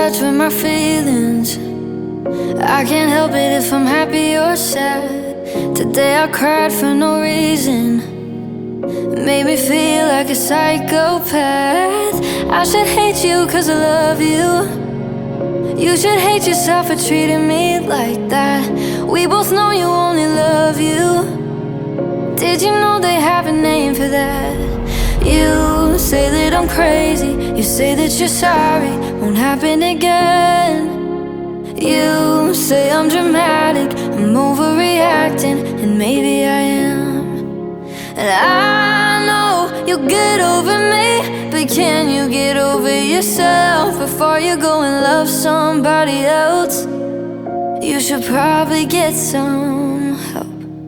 touch with my feelings. I can't help it if I'm happy or sad. Today I cried for no reason. Made me feel like a psychopath. I should hate you cause I love you. You should hate yourself for treating me like that. We both know you only love you. Did you know they have a name for that? You say that I'm crazy. You say that you're sorry, won't happen again. You say I'm dramatic, I'm overreacting, and maybe I am. And I know you'll get over me, but can you get over yourself before you go and love somebody else? You should probably get some help.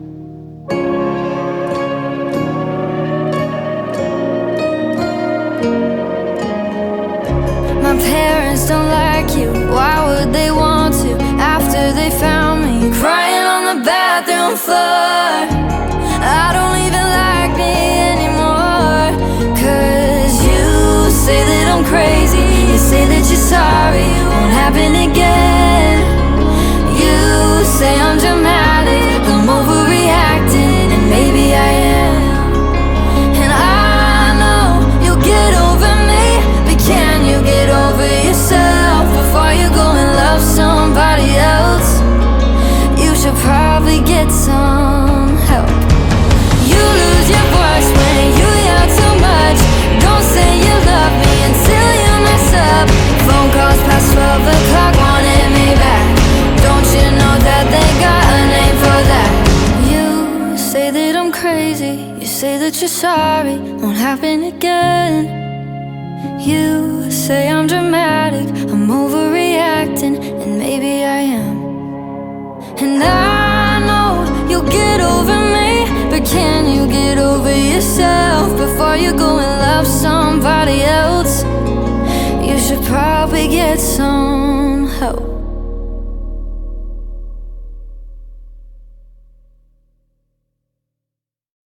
My parents don't like you, why would they want to? After they found me crying on the bathroom floor. I don't even like me anymore. Cause you say that I'm crazy. You say that you're sorry, won't happen again. You say I'm dramatic, I'm overreacting, and maybe I am. And I know you'll get over me, but can you get over yourself before you go and love somebody else? You should probably get some help. You lose your voice when you yell too much. Don't say you love me until you mess up. Phone calls past 12 o'clock wanting me back. Don't you know that they got a name for that? You say that I'm crazy. You say that you're sorry, won't happen again. You say I'm dramatic, I'm overreacting, and maybe I am. And I know you'll get over me, but can you get over yourself before you go and love somebody else? You should probably get some help.